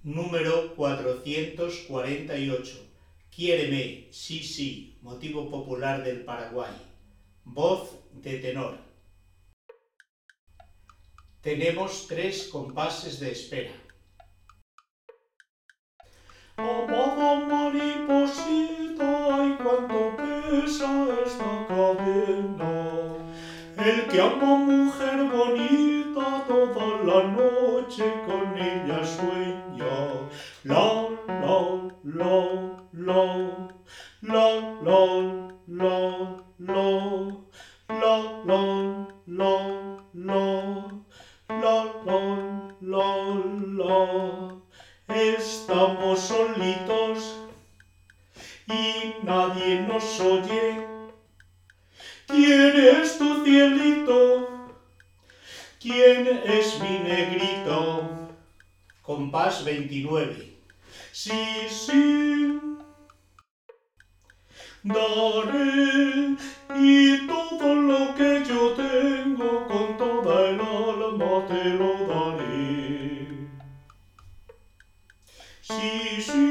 Número 448. Quiéreme, sí, sí, motivo popular del Paraguay. Voz de tenor. Tenemos 3 compases de espera. Amada mariposita, ay cuánto pesa esta cadena. El que ama mujer bonita toda la noche con ella sueña. La, la, la, la, la, la, la, la, la, la, la, la, la, la, la. Estamos solitos y nadie nos oye. ¿Quién es tu cielito? ¿Quién es mi negrito? Compás 29. Sí, sí, daré y todo lo que yo tengo con toda el alma te lo daré. Sí, sí,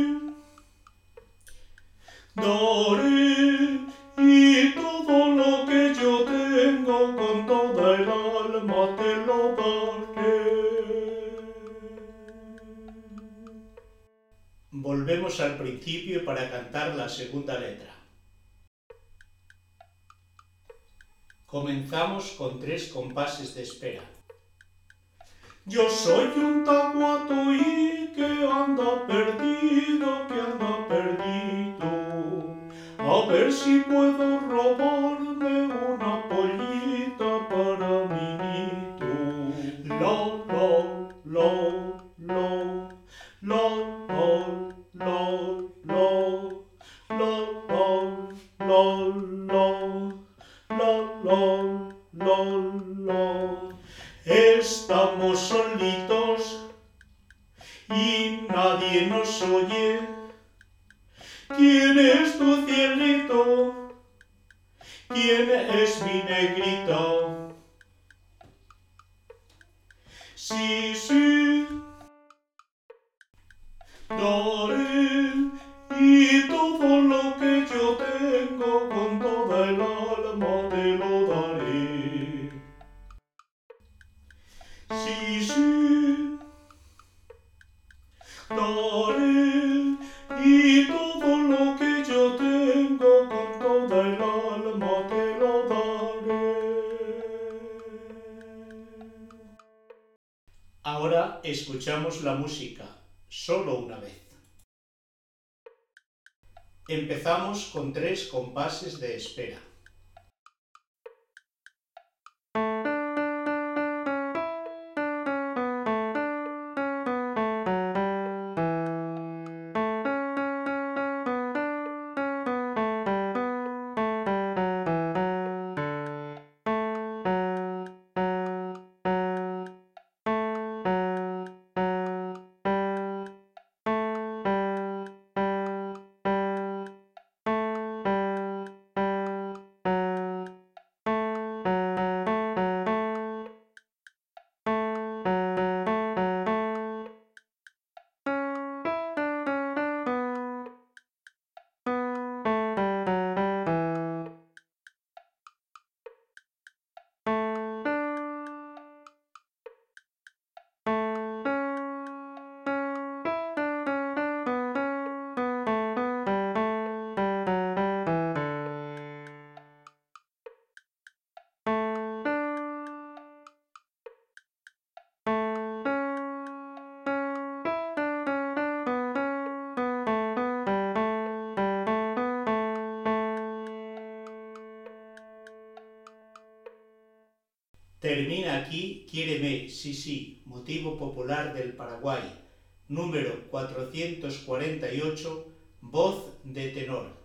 daré y todo lo que yo tengo con toda el alma te lo daré. Volvemos al principio para cantar la segunda letra. Comenzamos con 3 compases de espera. Yo soy un tahuatoí que anda perdido, A ver si puedo robarme una pollita para mi nito. La, la, la, la, la, la, la, la, la, la, la, la, la. Estamos solitos y nadie nos oye. ¿Quién es tu cielito? ¿Quién es mi negrito? Sí, sí, daré y todo lo que yo tengo con toda el alma te lo daré. Sí, sí, daré y todo lo que yo tengo con toda el alma te lo daré. Ahora escuchamos la música, solo una vez. Empezamos con 3 compases de espera. Termina aquí Quiéreme, sí, sí, motivo popular del Paraguay. Número 448, voz de tenor.